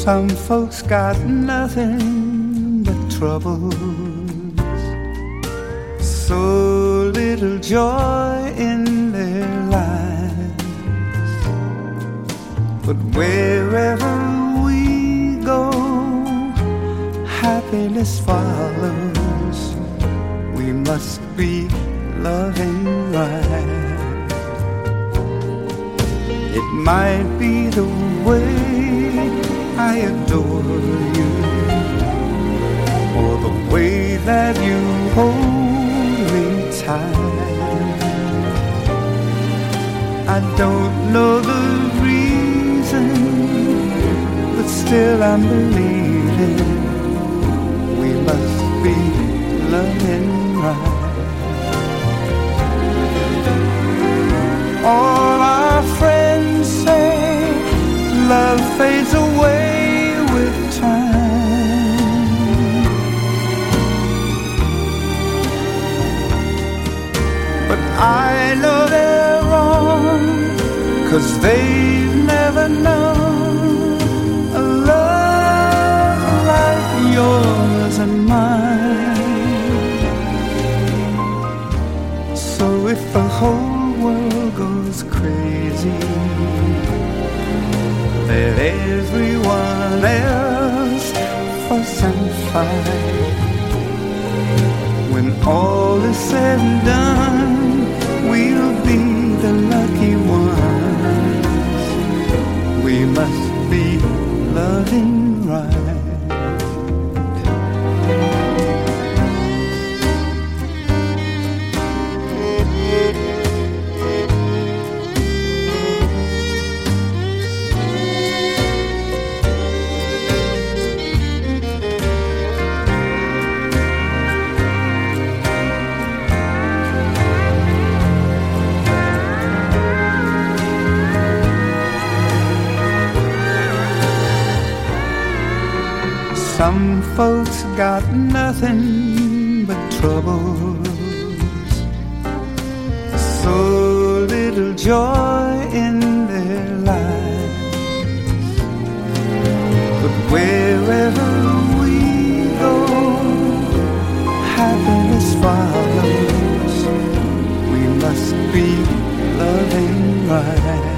Some folks got nothing but troubles, so little joy in their lives. But wherever we go, happiness follows. We must be loving right. It might be the way I adore you, or the way that you hold me tight. I don't know the reason, but still I'm believing we must be loving right. All our friends say love fades away with time, but I know they're wrong, 'cause they've never known a love like yours and mine. So if the whole world goes crazy, let everyone else fuss and fight. When all is said and done, we'll be the lucky ones. We must be loving right. Some folks got nothing but troubles, so little joy in their lives. But wherever we go, happiness follows. We must be loving right.